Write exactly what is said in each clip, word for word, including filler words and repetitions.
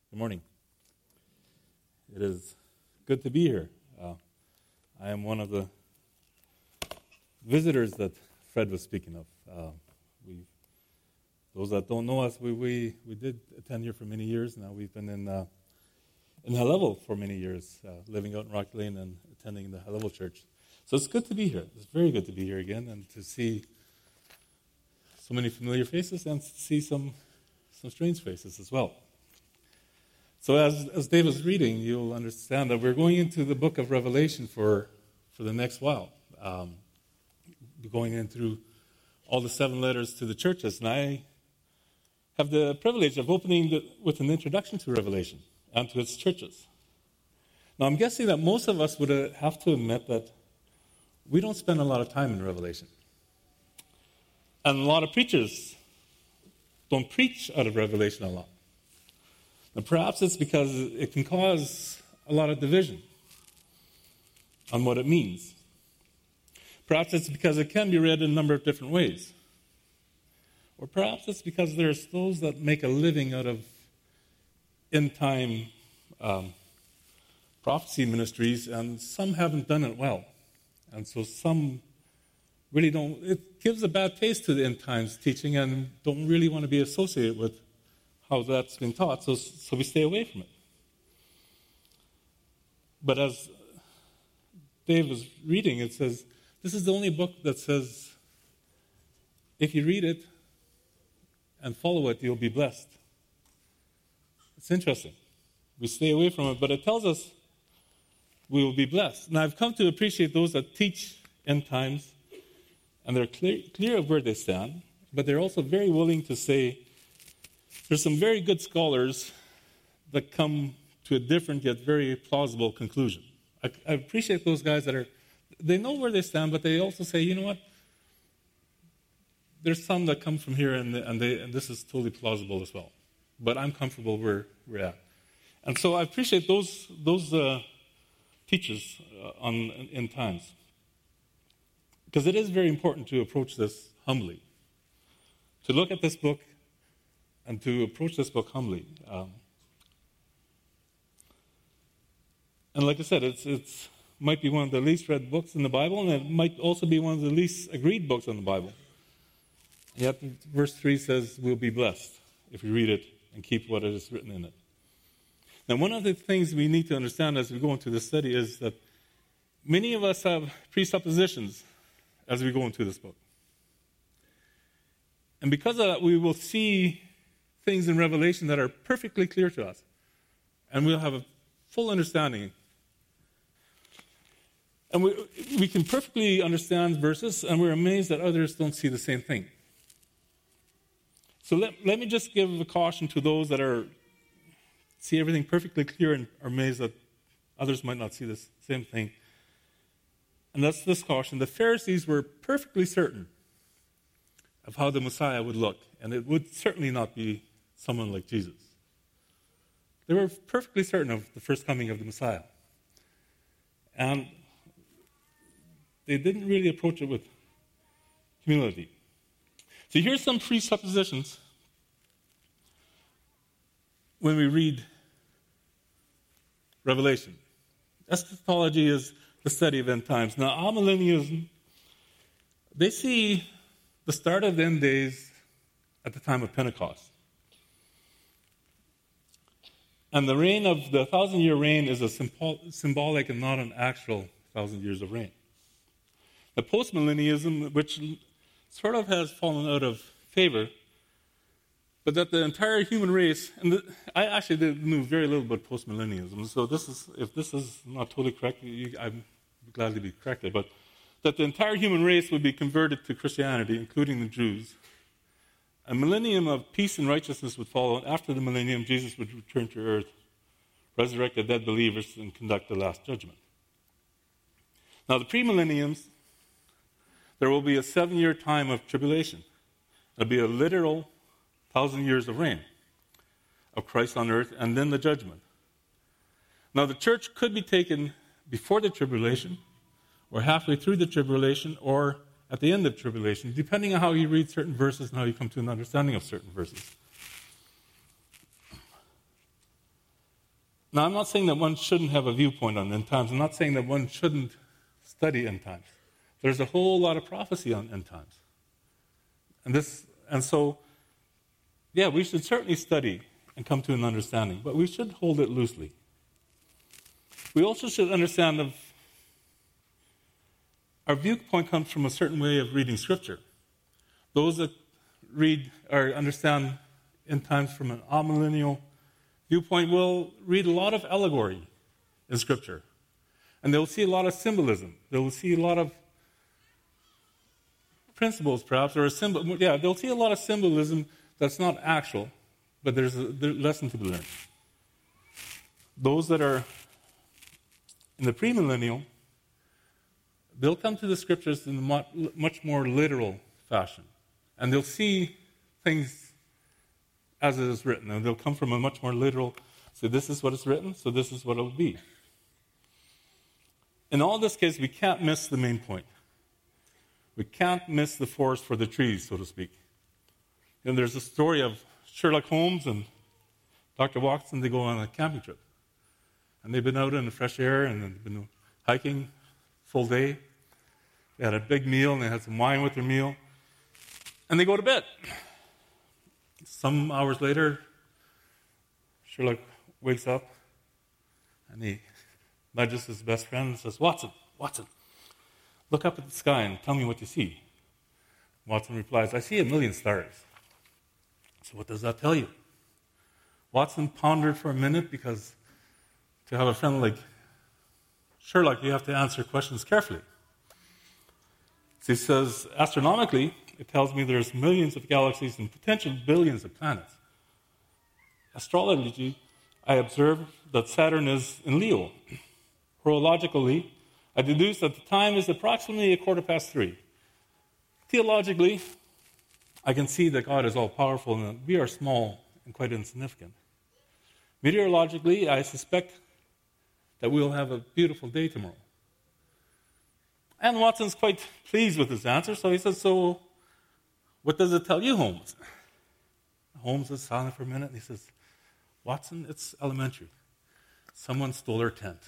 Good morning. It is good to be here. Uh, I am one of the visitors that Fred was speaking of. Uh, we, those that don't know us, we, we, we did attend here for many years. Now we've been in uh, in High Level for many years, uh, living out in Rock Lane and attending the High Level Church. So it's good to be here. It's very good to be here again and to see so many familiar faces and to see some some strange faces as well. So as, as Dave was reading, you'll understand that we're going into the book of Revelation for, for the next while. Um, we're going in through all the seven letters to the churches, and I have the privilege of opening the, with an introduction to Revelation and to its churches. Now, I'm guessing that most of us would uh, have to admit that we don't spend a lot of time in Revelation. And a lot of preachers don't preach out of Revelation a lot. And perhaps it's because it can cause a lot of division on what it means. Perhaps it's because it can be read in a number of different ways. Or perhaps it's because there's those that make a living out of end-time um, prophecy ministries, and some haven't done it well. And so some really don't, it gives a bad taste to the end times teaching and don't really want to be associated with how that's been taught, so, so we stay away from it. But as Dave was reading, it says, this is the only book that says, if you read it and follow it, you'll be blessed. It's interesting. We stay away from it, but it tells us we will be blessed. And I've come to appreciate those that teach end times, and they're clear, clear of where they stand, but they're also very willing to say, there's some very good scholars that come to a different yet very plausible conclusion. I, I appreciate those guys that are, they know where they stand, but they also say, you know what? There's some that come from here, and, and, they, and this is totally plausible as well. But I'm comfortable where we're at. And so I appreciate those those uh, teachers uh, on in times. Because it is very important to approach this humbly. To look at this book and to approach this book humbly. Um, and like I said, it's it's might be one of the least read books in the Bible, and it might also be one of the least agreed books in the Bible. Yet verse three says, we'll be blessed if we read it and keep what is written in it. Now, one of the things we need to understand as we go into this study is that many of us have presuppositions as we go into this book. And because of that, we will see things in Revelation that are perfectly clear to us. And we'll have a full understanding. And we, we can perfectly understand verses, and we're amazed that others don't see the same thing. So let, let me just give a caution to those that are see everything perfectly clear and are amazed that others might not see the same thing. And that's this caution. The Pharisees were perfectly certain of how the Messiah would look, and it would certainly not be someone like Jesus. They were perfectly certain of the first coming of the Messiah. And they didn't really approach it with humility. So here's some presuppositions when we read Revelation. Eschatology is the study of end times. Now, amillennialism, they see the start of the end days at the time of Pentecost. And the reign of the thousand-year reign is a symbolic and not an actual thousand years of reign. The postmillennialism, which sort of has fallen out of favor, but that the entire human race, and the, I actually did, knew very little about postmillennialism, so this is, if this is not totally correct, you, I'm glad to be corrected, but that the entire human race would be converted to Christianity, including the Jews. A millennium of peace and righteousness would follow, and after the millennium, Jesus would return to earth, resurrect the dead believers, and conduct the last judgment. Now, the premillenniums, there will be a seven-year time of tribulation. There'll be a literal thousand years of reign of Christ on earth, and then the judgment. Now, the church could be taken before the tribulation, or halfway through the tribulation, or at the end of tribulation, depending on how you read certain verses and how you come to an understanding of certain verses. Now, I'm not saying that one shouldn't have a viewpoint on end times. I'm not saying that one shouldn't study end times. There's a whole lot of prophecy on end times. And this, and so, yeah, we should certainly study and come to an understanding, but we should hold it loosely. We also should understand that our viewpoint comes from a certain way of reading Scripture. Those that read or understand end times from an amillennial viewpoint will read a lot of allegory in Scripture. And they'll see a lot of symbolism. They'll see a lot of principles, perhaps, or a symbol. Yeah, they'll see a lot of symbolism that's not actual, but there's a there's a lesson to be learned. Those that are in the premillennial, they'll come to the Scriptures in a much more literal fashion. And they'll see things as it is written. And they'll come from a much more literal, so this is what is written, so this is what it will be. In all this case, we can't miss the main point. We can't miss the forest for the trees, so to speak. And there's a story of Sherlock Holmes and Doctor Watson. They go on a camping trip. And they've been out in the fresh air and they've been hiking full day. They had a big meal and they had some wine with their meal. And they go to bed. Some hours later, Sherlock wakes up and he nudges his best friend and says, Watson, Watson, look up at the sky and tell me what you see. Watson replies, I see a million stars. So what does that tell you? Watson pondered for a minute, because to have a friend like Sherlock, you have to answer questions carefully. So he says, astronomically, it tells me there's millions of galaxies and potential billions of planets. Astrologically, I observe that Saturn is in Leo. Horologically, I deduce that the time is approximately a quarter past three. Theologically, I can see that God is all-powerful and that we are small and quite insignificant. Meteorologically, I suspect that we'll have a beautiful day tomorrow. And Watson's quite pleased with his answer, so he says, so what does it tell you, Holmes? Holmes is silent for a minute, and he says, Watson, it's elementary. Someone stole our tent.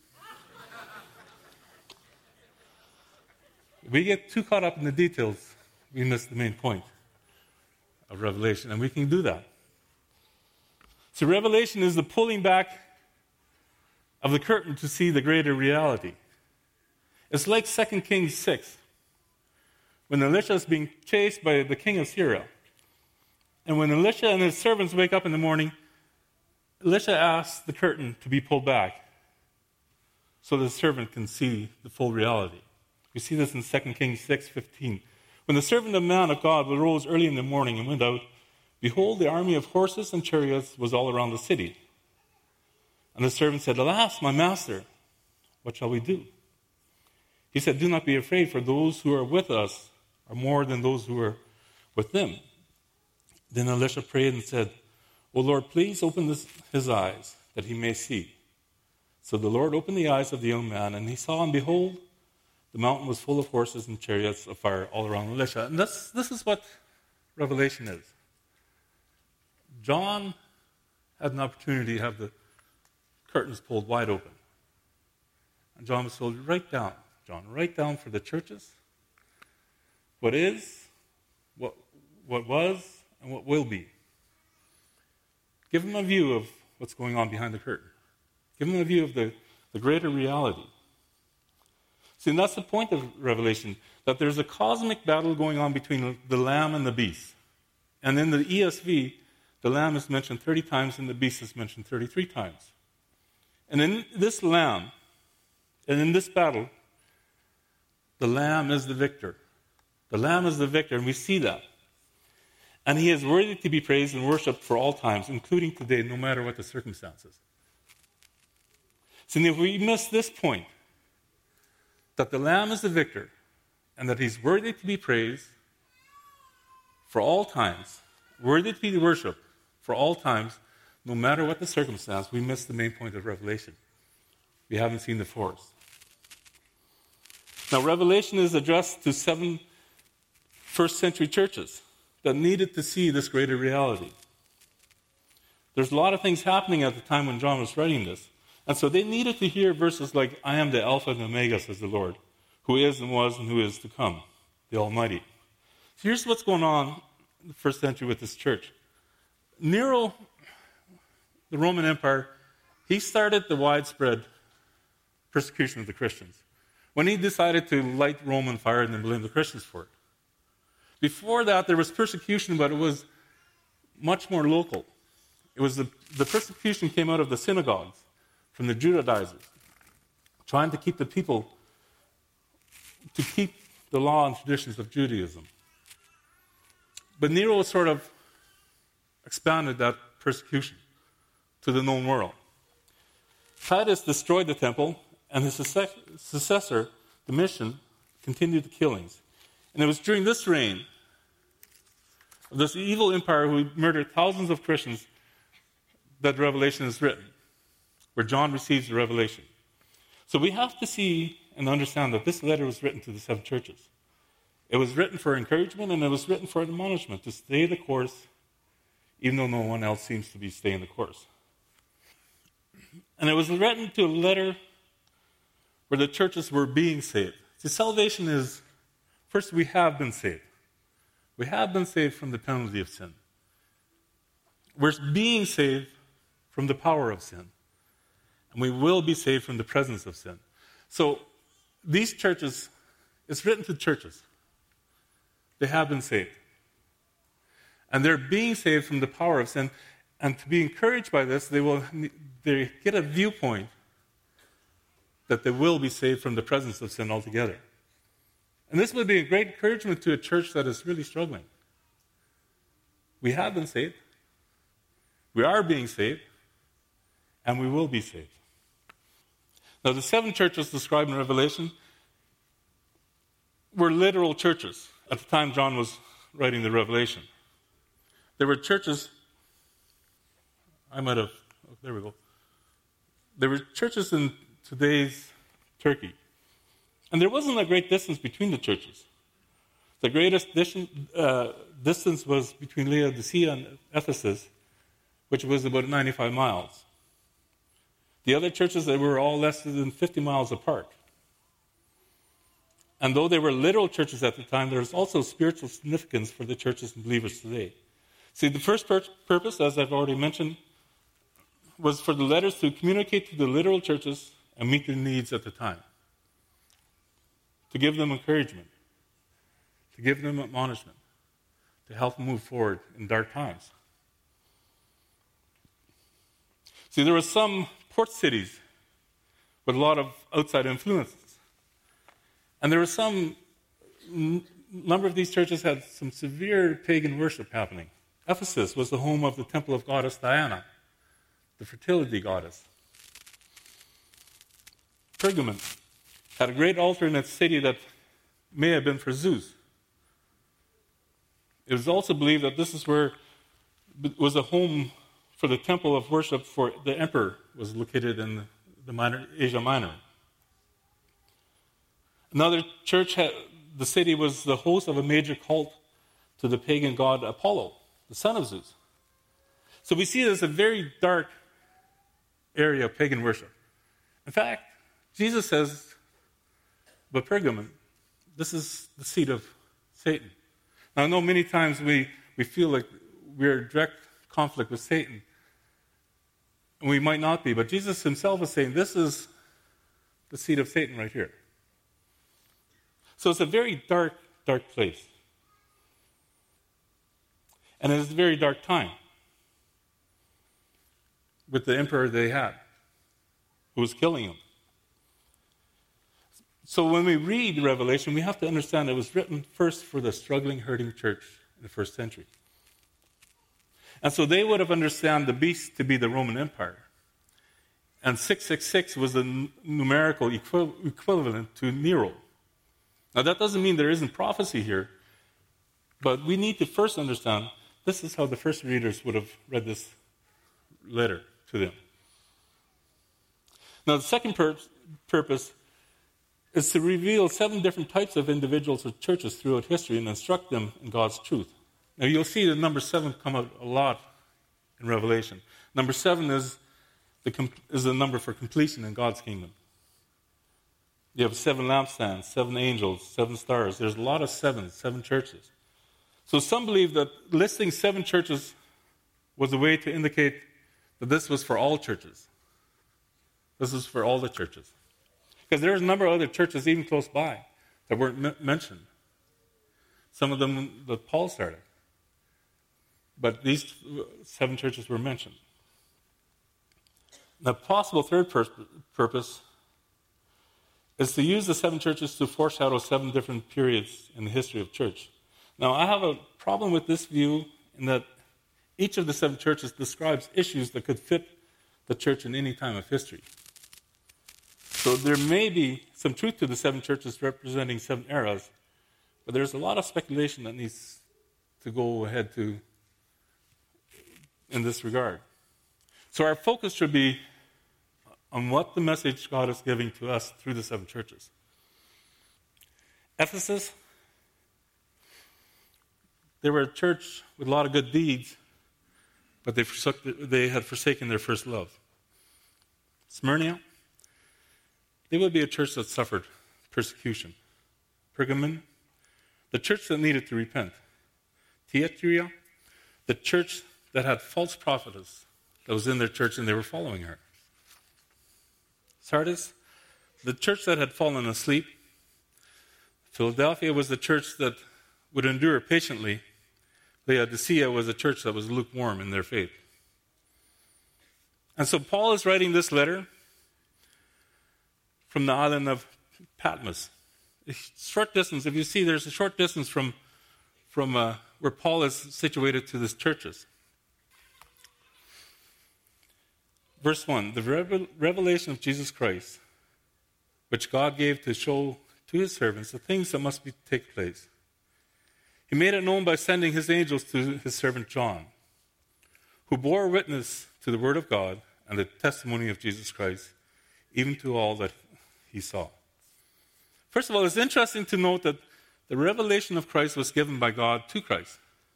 We get too caught up in the details, we miss the main point of Revelation, and we can do that. So Revelation is the pulling back of the curtain to see the greater reality. It's like Second Kings six, when Elisha is being chased by the king of Syria. And when Elisha and his servants wake up in the morning, Elisha asks the curtain to be pulled back so the servant can see the full reality. We see this in Second Kings six fifteen. When the servant of man of God arose early in the morning and went out, behold, the army of horses and chariots was all around the city. And the servant said, Alas, my master, what shall we do? He said, Do not be afraid, for those who are with us are more than those who are with them. Then Elisha prayed and said, O Lord, please open this, his eyes, that he may see. So the Lord opened the eyes of the young man, and he saw, and behold, the mountain was full of horses and chariots of fire all around Elisha. And this, this is what Revelation is. John had an opportunity to have the curtains pulled wide open. And John was told, write down, John, write down for the churches what is, what, what was, and what will be. Give them a view of what's going on behind the curtain. Give them a view of the, the greater reality. See, and that's the point of Revelation, that there's a cosmic battle going on between the Lamb and the beast. And in the E S V, the Lamb is mentioned thirty times and the beast is mentioned thirty-three times. And in this Lamb, and in this battle, the Lamb is the victor. The Lamb is the victor, and we see that. And he is worthy to be praised and worshipped for all times, including today, no matter what the circumstances. So if we miss this point, that the Lamb is the victor, and that he's worthy to be praised for all times, worthy to be worshipped for all times, no matter what the circumstance, we miss the main point of Revelation. We haven't seen the forest. Now, Revelation is addressed to seven first century churches that needed to see this greater reality. There's a lot of things happening at the time when John was writing this. And so they needed to hear verses like, I am the Alpha and the Omega, says the Lord, who is and was and who is to come, the Almighty. So here's what's going on in the first century with this church. Nero, the Roman Empire, he started the widespread persecution of the Christians when he decided to light Rome on fire and then blame the Christians for it. Before that, there was persecution, but it was much more local. It was the, the persecution came out of the synagogues, from the Judaizers, trying to keep the people, to keep the law and traditions of Judaism. But Nero sort of expanded that persecution to the known world. Titus destroyed the temple, and his successor, Domitian, continued the killings. And it was during this reign of this evil empire who murdered thousands of Christians that Revelation is written, where John receives the revelation. So we have to see and understand that this letter was written to the seven churches. It was written for encouragement, and it was written for admonishment, to stay the course, even though no one else seems to be staying the course. And it was written to a letter where the churches were being saved. See, salvation is, first, we have been saved. We have been saved from the penalty of sin. We're being saved from the power of sin. And we will be saved from the presence of sin. So these churches, it's written to churches. They have been saved. And they're being saved from the power of sin. And to be encouraged by this, they will they get a viewpoint that they will be saved from the presence of sin altogether. And this would be a great encouragement to a church that is really struggling. We have been saved. We are being saved. And we will be saved. Now, the seven churches described in Revelation were literal churches at the time John was writing the Revelation. There were churches, I might have, oh, there we go. There were churches in today's Turkey. And there wasn't a great distance between the churches. The greatest distance, uh, distance was between Laodicea and Ephesus, which was about ninety-five miles. The other churches, they were all less than fifty miles apart. And though they were literal churches at the time, there was also spiritual significance for the churches and believers today. See, the first pur- purpose, as I've already mentioned, was for the letters to communicate to the literal churches and meet their needs at the time. To give them encouragement. To give them admonishment. To help them move forward in dark times. See, there were some port cities with a lot of outside influences. And there were some, a number of these churches had some severe pagan worship happening. Ephesus was the home of the temple of goddess Diana, the fertility goddess. Pergamon had a great altar in its city that may have been for Zeus. It was also believed that this is where was a home for the temple of worship for the emperor, was located in the minor, Asia Minor. Another church, had, the city was the host of a major cult to the pagan god Apollo, the son of Zeus. So we see this as a very dark area of pagan worship. In fact, Jesus says, but Pergamon, this is the seat of Satan. Now, I know many times we, we feel like we're in direct conflict with Satan. And we might not be, but Jesus himself is saying, this is the seat of Satan right here. So it's a very dark, dark place. And it's a very dark time with the emperor they had, who was killing him. So when we read Revelation, we have to understand it was written first for the struggling, hurting church in the first century. And so they would have understood the beast to be the Roman Empire. And six six six was the n- numerical equi- equivalent to Nero. Now that doesn't mean there isn't prophecy here, but we need to first understand this is how the first readers would have read this letter to them. Now the second pur- purpose is to reveal seven different types of individuals or churches throughout history and instruct them in God's truth. Now you'll see the number seven come out a lot in Revelation. Number seven is the, is the number for completion in God's kingdom. You have seven lampstands, seven angels, seven stars. There's a lot of sevens, seven churches. So some believe that listing seven churches was a way to indicate that this was for all churches. This is for all the churches. Because there's a number of other churches even close by that weren't m- mentioned. Some of them that Paul started. But these seven churches were mentioned. The possible third pur- purpose is to use the seven churches to foreshadow seven different periods in the history of church. Now, I have a problem with this view in that each of the seven churches describes issues that could fit the church in any time of history. So there may be some truth to the seven churches representing seven eras, but there's a lot of speculation that needs to go ahead to in this regard. So our focus should be on what the message God is giving to us through the seven churches. Ephesus, they were a church with a lot of good deeds, but they, forsook, they had forsaken their first love. Smyrna, they would be a church that suffered persecution. Pergamon, the church that needed to repent. Thyatira, the church that had false prophetess that was in their church and they were following her. Sardis, the church that had fallen asleep. Philadelphia was the church that would endure patiently. Laodicea was a church that was lukewarm in their faith. And so Paul is writing this letter from the island of Patmos. A short distance, if you see, there's a short distance from, from uh, where Paul is situated to these churches. Verse one, the revelation of Jesus Christ, which God gave to show to his servants the things that must be, take place. He made it known by sending his angels to his servant John, who bore witness to the word of God and the testimony of Jesus Christ, even to all that he saw. First of all, it's interesting to note that the revelation of Christ was given by God to Christ.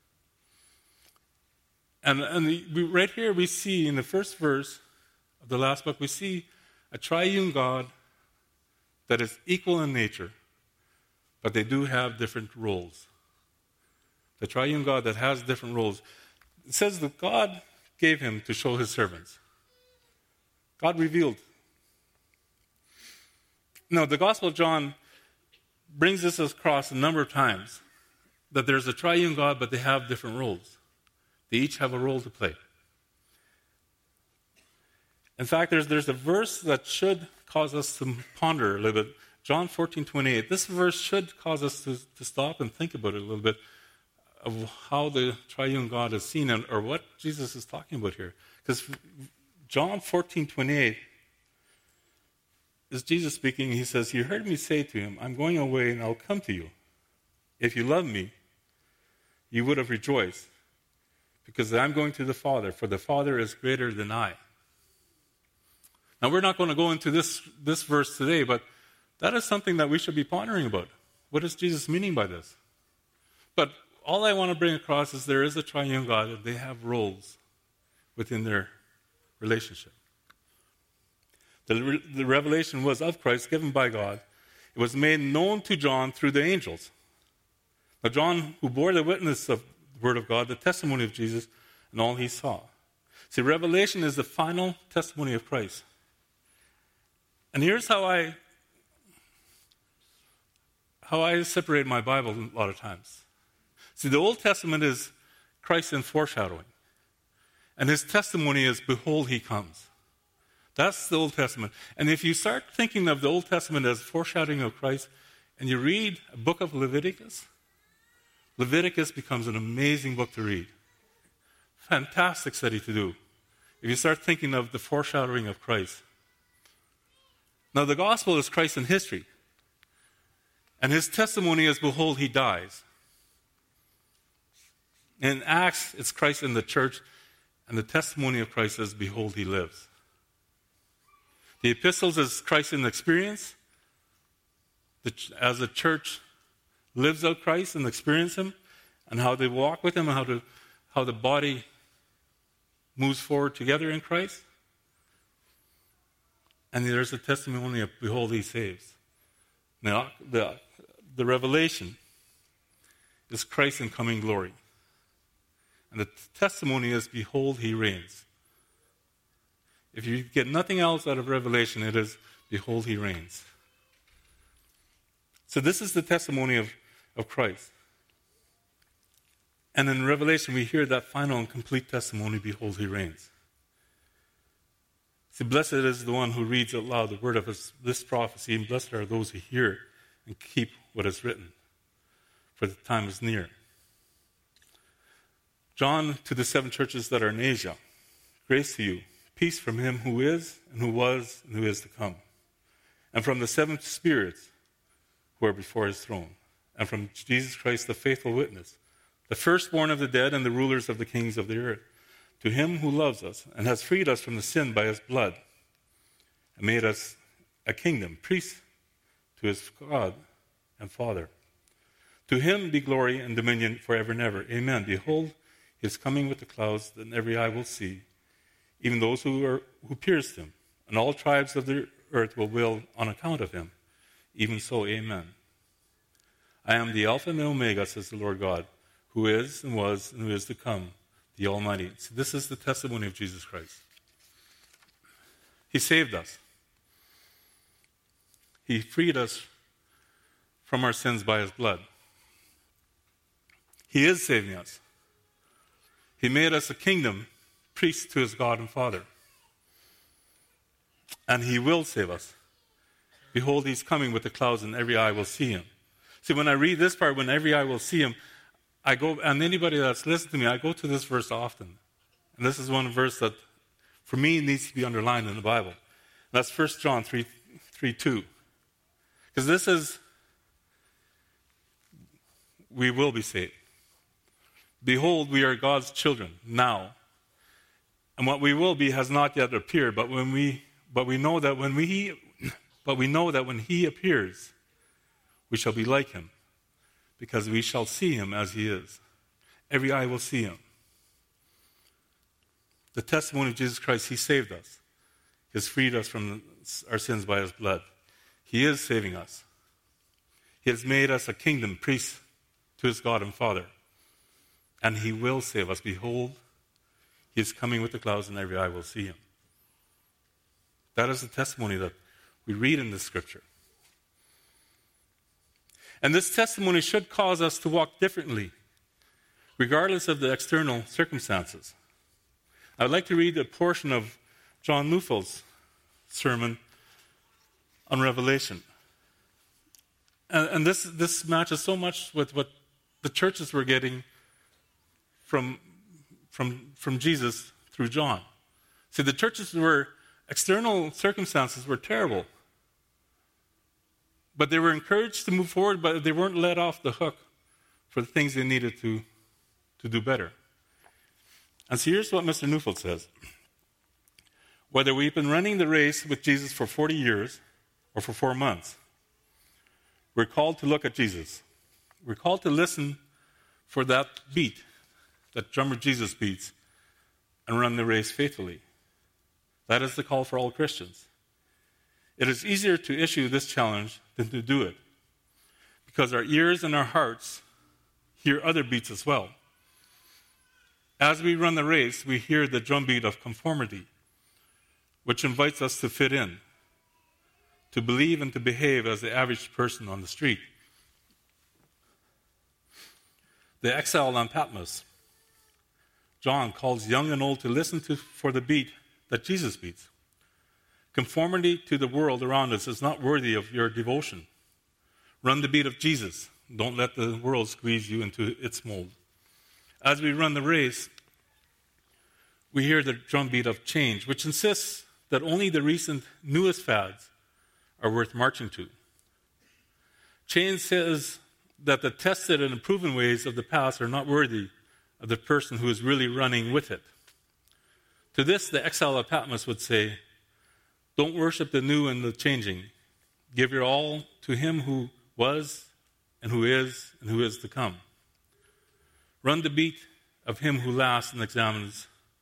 And, and we, right here we see in the first verse of the last book, we see a triune God that is equal in nature, but they do have different roles. The triune God that has different roles. It says that God gave him to show his servants. God revealed. Now, the Gospel of John brings this across a number of times, that there's a triune God, but they have different roles. They each have a role to play. In fact, there's, there's a verse that should cause us to ponder a little bit. John fourteen twenty-eight. This verse should cause us to, to stop and think about it a little bit, of how the triune God is seen, and, or what Jesus is talking about here. Because John fourteen twenty-eight is Jesus speaking. He says, you heard me say to him, I'm going away and I'll come to you. If you love me, you would have rejoiced, because I'm going to the Father, for the Father is greater than I. Now, we're not going to go into this, this verse today, but that is something that we should be pondering about. What is Jesus meaning by this? But all I want to bring across is there is a triune God, and they have roles within their relationship. The, the revelation was of Christ, given by God. It was made known to John through the angels. Now, John, who bore the witness of the Word of God, the testimony of Jesus, and all he saw. See, revelation is the final testimony of Christ. And here's how I how I separate my Bible a lot of times. See, the Old Testament is Christ in foreshadowing. And his testimony is, behold, he comes. That's the Old Testament. And if you start thinking of the Old Testament as foreshadowing of Christ, and you read a book of Leviticus, Leviticus becomes an amazing book to read. Fantastic study to do. If you start thinking of the foreshadowing of Christ. Now, the gospel is Christ in history. And his testimony is, behold, he dies. In Acts, it's Christ in the church, and the testimony of Christ is, behold, he lives. The epistles is Christ in experience. As the church lives out Christ and experience him, and how they walk with him, and how, to, how the body moves forward together in Christ. And there's a testimony of, behold, he saves. Now, the, the revelation is Christ in coming glory. And the testimony is, behold, he reigns. If you get nothing else out of Revelation, it is, behold, he reigns. So this is the testimony of, of Christ. And in Revelation, we hear that final and complete testimony, behold, he reigns. See, blessed is the one who reads out loud the word of his, this prophecy, and blessed are those who hear and keep what is written, for the time is near. John, to the seven churches that are in Asia, grace to you, peace from him who is, and who was, and who is to come, and from the seven spirits who are before his throne, and from Jesus Christ, the faithful witness, the firstborn of the dead and the rulers of the kings of the earth, to him who loves us and has freed us from the sin by his blood, and made us a kingdom, priests to his God and Father. To him be glory and dominion forever and ever. Amen. Behold, he is coming with the clouds, that every eye will see, even those who are who pierced him, and all tribes of the earth will wail on account of him. Even so, amen. I am the Alpha and the Omega, says the Lord God, who is and was and who is to come, the Almighty. So this is the testimony of Jesus Christ. He saved us. He freed us from our sins by his blood. He is saving us. He made us a kingdom, priests to his God and Father. And he will save us. Behold, he's coming with the clouds, and every eye will see him. See, when I read this part, when every eye will see him, I go, and anybody that's listened to me, I go to this verse often. And this is one verse that, for me, needs to be underlined in the Bible. And that's First John three, three two. Because this is, we will be saved. Behold, we are God's children now. And what we will be has not yet appeared, but when we but we know that when we but we know that when he appears, we shall be like him, because we shall see him as he is. Every eye will see him. The testimony of Jesus Christ, he saved us. He has freed us from our sins by his blood. He is saving us. He has made us a kingdom, priests to his God and Father. And he will save us. Behold, he is coming with the clouds, and every eye will see him. That is the testimony that we read in the scripture. And this testimony should cause us to walk differently, regardless of the external circumstances. I would like to read a portion of John Neufeld's sermon on Revelation. And, and this, this matches so much with what the churches were getting from, from, from Jesus through John. See, the churches were, external circumstances were terrible. But they were encouraged to move forward, but they weren't let off the hook for the things they needed to, to do better. And so here's what Mister Neufeld says. Whether we've been running the race with Jesus for forty years or for four months, we're called to look at Jesus. We're called to listen for that beat that drummer Jesus beats and run the race faithfully. That is the call for all Christians. It is easier to issue this challenge than to do it, because our ears and our hearts hear other beats as well. As we run the race, we hear the drumbeat of conformity, which invites us to fit in, to believe and to behave as the average person on the street. The exile on Patmos. John calls young and old to listen to for the beat that Jesus beats. Conformity to the world around us is not worthy of your devotion. Run the beat of Jesus. Don't let the world squeeze you into its mold. As we run the race, we hear the drumbeat of change, which insists that only the recent newest fads are worth marching to. Change says that the tested and proven ways of the past are not worthy of the person who is really running with it. To this, the exile of Patmos would say, don't worship the new and the changing. Give your all to him who was and who is and who is to come. Run the beat of him who lasts and examines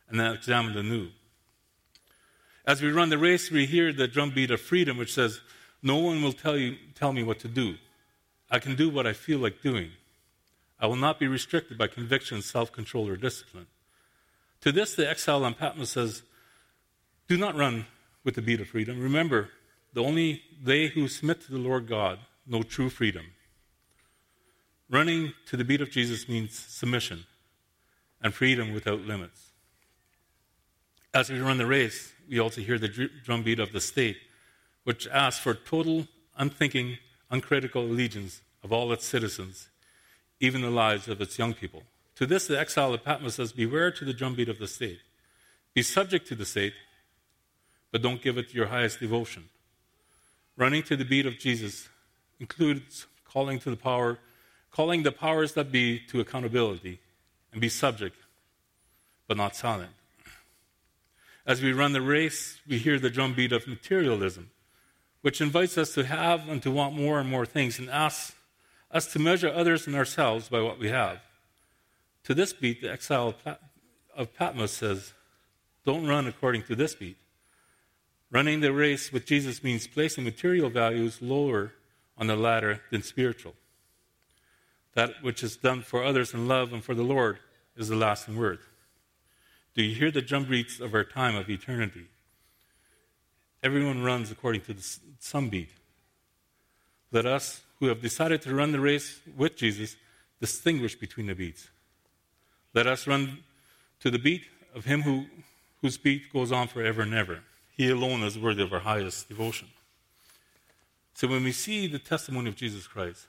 and then examined anew. As we run the race, we hear the drumbeat of freedom, which says, no one will tell you, tell me what to do. I can do what I feel like doing. I will not be restricted by conviction, self-control, or discipline. To this, the exile on Patmos says, do not run with the beat of freedom. Remember, the only they who submit to the Lord God know true freedom. Running to the beat of Jesus means submission and freedom without limits. As we run the race, we also hear the drumbeat of the state, which asks for total, unthinking, uncritical allegiance of all its citizens, even the lives of its young people. To this, the exile of Patmos says, beware to the drumbeat of the state. Be subject to the state, but don't give it your highest devotion. Running to the beat of Jesus includes calling to the power, calling the powers that be to accountability, and be subject, but not silent. As we run the race, we hear the drumbeat of materialism, which invites us to have and to want more and more things, and asks us to measure others and ourselves by what we have. To this beat, the exile of Patmos says, don't run according to this beat. Running the race with Jesus means placing material values lower on the ladder than spiritual. That which is done for others in love and for the Lord is the lasting word. Do you hear the drumbeats of our time of eternity? Everyone runs according to the some beat. Let us, who have decided to run the race with Jesus, distinguish between the beats. Let us run to the beat of him who, whose beat goes on forever and ever. He alone is worthy of our highest devotion. So when we see the testimony of Jesus Christ,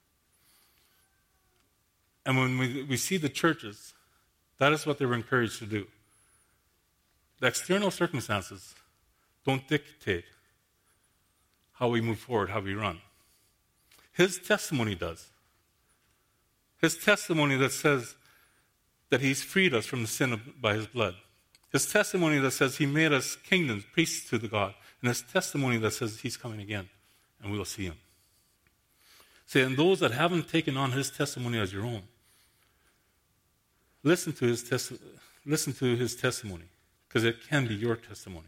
and when we, we see the churches, that is what they were encouraged to do. The external circumstances don't dictate how we move forward, how we run. His testimony does. His testimony that says that he's freed us from the sin of, by his blood. His testimony that says he made us kingdoms, priests to the God. And his testimony that says he's coming again and we will see him. See, and those that haven't taken on his testimony as your own, listen to his, tes- listen to his testimony, because it can be your testimony.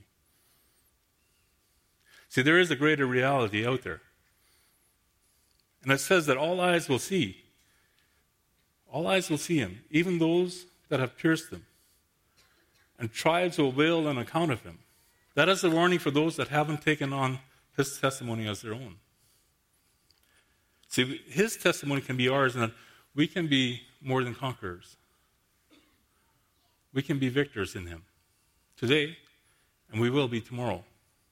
See, there is a greater reality out there. And it says that all eyes will see. All eyes will see him, even those that have pierced him. And tribes will wail on account of him. That is a warning for those that haven't taken on his testimony as their own. See, his testimony can be ours, and that we can be more than conquerors. We can be victors in him today, and we will be tomorrow.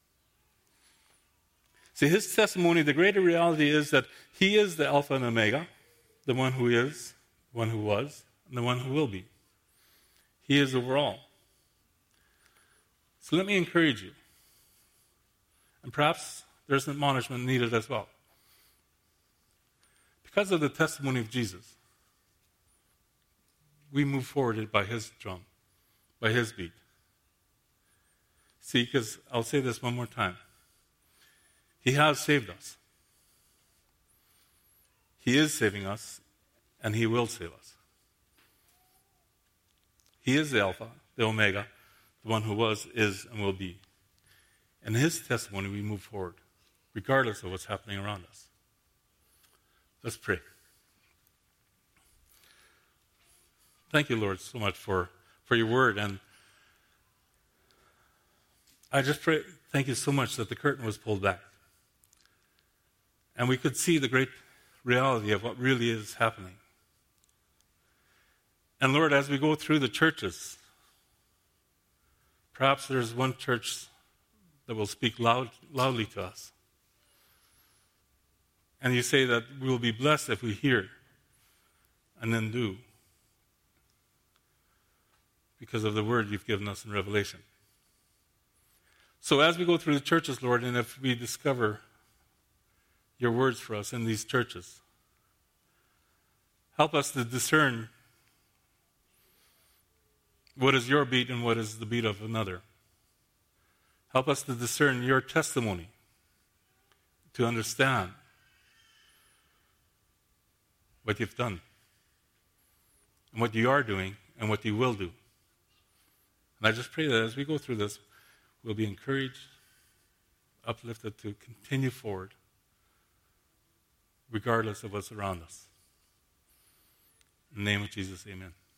See, his testimony, the greater reality is that he is the Alpha and Omega, the one who is, the one who was, and the one who will be. He is over all. So let me encourage you. And perhaps there's an admonishment needed as well. Because of the testimony of Jesus, we move forward by his drum, by his beat. See, because I'll say this one more time. He has saved us. He is saving us, and he will save us. He is the Alpha, the Omega, the one who was, is, and will be. In his testimony, we move forward, regardless of what's happening around us. Let's pray. Thank you, Lord, so much for, for your word. And I just pray, thank you so much that the curtain was pulled back. And we could see the great reality of what really is happening. And Lord, as we go through the churches, perhaps there's one church that will speak loud, loudly to us. And you say that we will be blessed if we hear and then do, because of the word you've given us in Revelation. So as we go through the churches, Lord, and if we discover your words for us in these churches, help us to discern what is your beat and what is the beat of another. Help us to discern your testimony, to understand what you've done, and what you are doing, and what you will do. And I just pray that as we go through this, we'll be encouraged, uplifted to continue forward, regardless of what's around us. In the name of Jesus, amen.